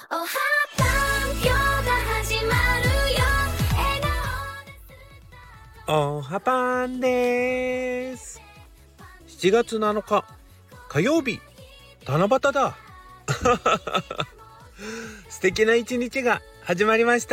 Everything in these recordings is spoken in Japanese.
おはパン今日が始まるよ。 おはパンです。7月7日火曜日、七夕だ素敵な一日が始まりました。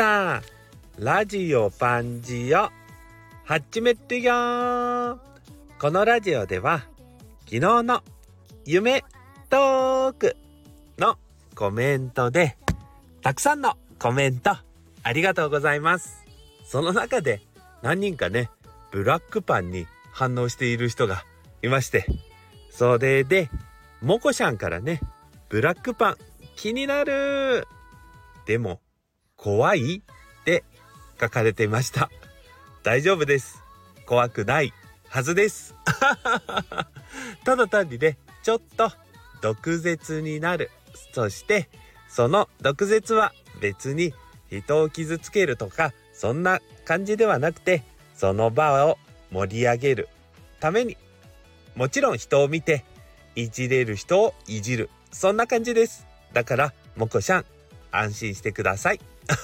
ラジオパンジオ始めるよ。このラジオでは昨日の夢トークのコメントでたくさんのコメントありがとうございます。その中で何人かね、ブラックパンに反応している人がいまして、それでもこしゃんからね、ブラックパン気になる、でも怖いって書かれていました。大丈夫です、怖くないはずですただ単にね、ちょっと毒舌になる。そしてその毒舌は別に人を傷つけるとかそんな感じではなくて、その場を盛り上げるために、もちろん人を見ていじれる人をいじる、そんな感じです。だからもこしゃん安心してください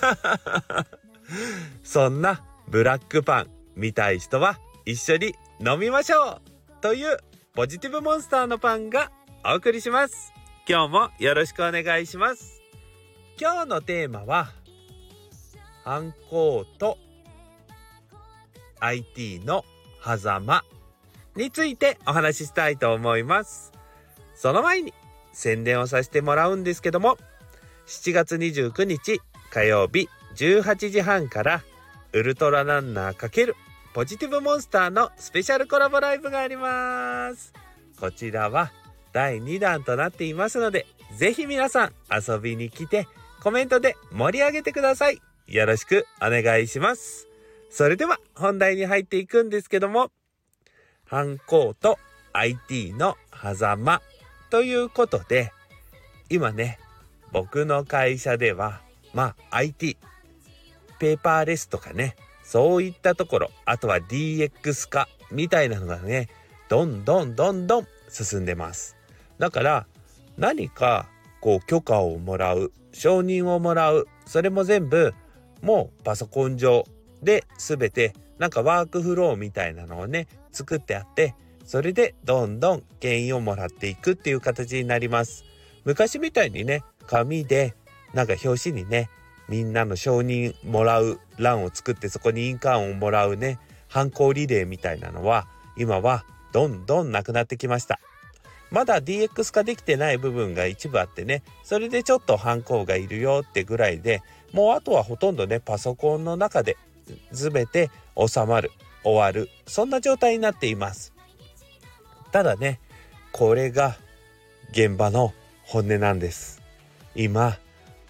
そんなブラックパン見たい人は一緒に飲みましょうというポジティブモンスターのパンがお送りします。今日もよろしくお願いします。今日のテーマは反抗と IT の狭間についてお話ししたいと思います。その前に宣伝をさせてもらうんですけども、7月29日火曜日18時半からウルトラランナー×ポジティブモンスターのスペシャルコラボライブがあります。こちらは第2弾となっていますので、ぜひ皆さん遊びに来てコメントで盛り上げてください。よろしくお願いします。それでは本題に入っていくんですけども、反抗と IT の狭間ということで、今ね、僕の会社ではIT ペーパーレスとかね、そういったところ、あとは DX 化みたいなのがね、どんどん進んでます。だから何か許可をもらう、承認をもらう、それも全部もうパソコン上で全てワークフローみたいなのをね作ってあって、それでどんどん権威をもらっていくっていう形になります。昔みたいにね、紙で表紙にね、みんなの承認もらう欄を作って、そこに印鑑をもらうね、反抗リレーみたいなのは今はどんどんなくなってきました。まだ DX 化できてない部分が一部あってね、それでちょっと反抗がいるよってぐらいで、もうあとはほとんどね、パソコンの中で全て収まる、終わる、そんな状態になっています。ただね、これが現場の本音なんです。今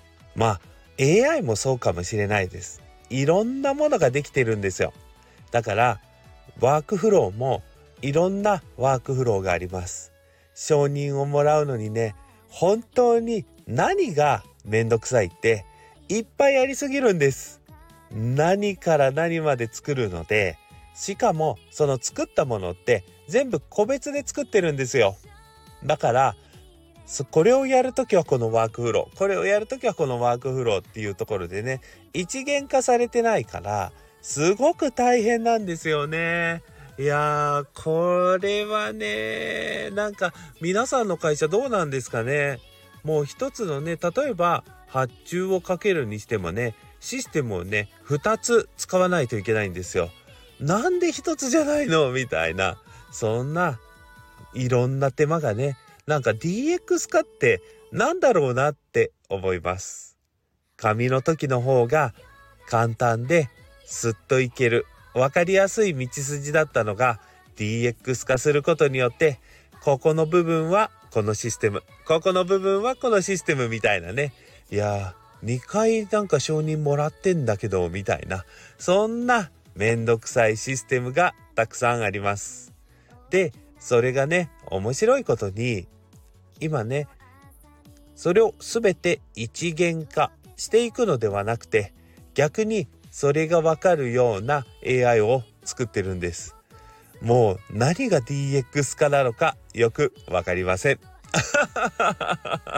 AI もそうかもしれないです。いろんなものができてるんですよ。だからワークフローもいろんなワークフローがあります。承認をもらうのにね、本当に何がめんどくさいっていっぱいありすぎるんです。何から何まで作るので、しかもその作ったものって全部個別で作ってるんですよ。だからこれをやるときはこのワークフロー、これをやるときはこのワークフローっていうところでね、一元化されてないからすごく大変なんですよね。いやー、これはね、皆さんの会社どうなんですかね。もう一つのね、例えば発注をかけるにしてもね、システムをね2つ使わないといけないんですよ。なんで1つじゃないのみたいな、そんないろんな手間がね、DX 化ってなんだろうなって思います。紙の時の方が簡単ですっといける、わかりやすい道筋だったのが DX 化することによって、ここの部分はこのシステム、ここの部分はこのシステムみたいなね、いや2回承認もらってんだけどみたいな、そんなめんどくさいシステムがたくさんあります。で、それがね、面白いことに今ね、それを全て一元化していくのではなくて、逆にそれがわかるような AI を作ってるんです。もう何が DX 化なのかよくわかりません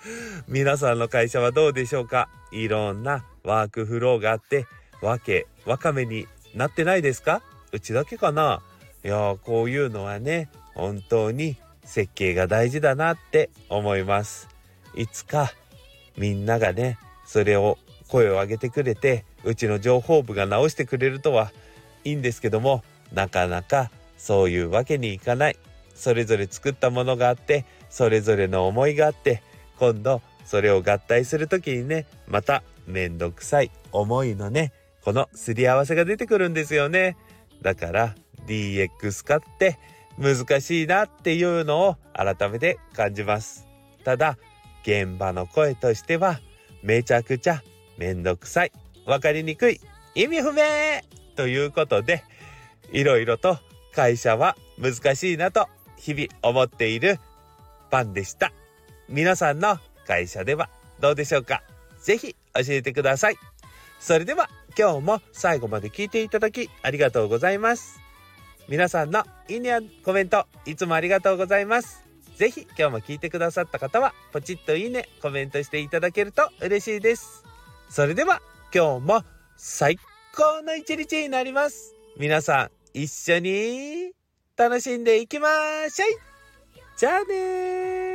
皆さんの会社はどうでしょうか？いろんなワークフローがあってわかめになってないですか？うちだけかな？いやこういうのはね本当に設計が大事だなって思います。いつかみんながねそれを声を上げてくれてうちの情報部が直してくれるとはいいんですけども、なかなかそういうわけにいかない。それぞれ作ったものがあってそれぞれの思いがあって、今度それを合体するときにねまためんどくさい思いのねこのすり合わせが出てくるんですよね。だから DX 化って難しいなっていうのを改めて感じます。ただ現場の声としてはめちゃくちゃめんどくさい、わかりにくい、意味不明ということで、いろいろと会社は難しいなと日々思っているパンでした。皆さんの会社ではどうでしょうか？ぜひ教えてください。それでは今日も最後まで聞いていただきありがとうございます。皆さんのいいねやコメントいつもありがとうございます。ぜひ今日も聞いてくださった方はポチッといいねコメントしていただけると嬉しいです。それでは今日も最高の一日になります。皆さん一緒に楽しんでいきましょう。じゃあねー。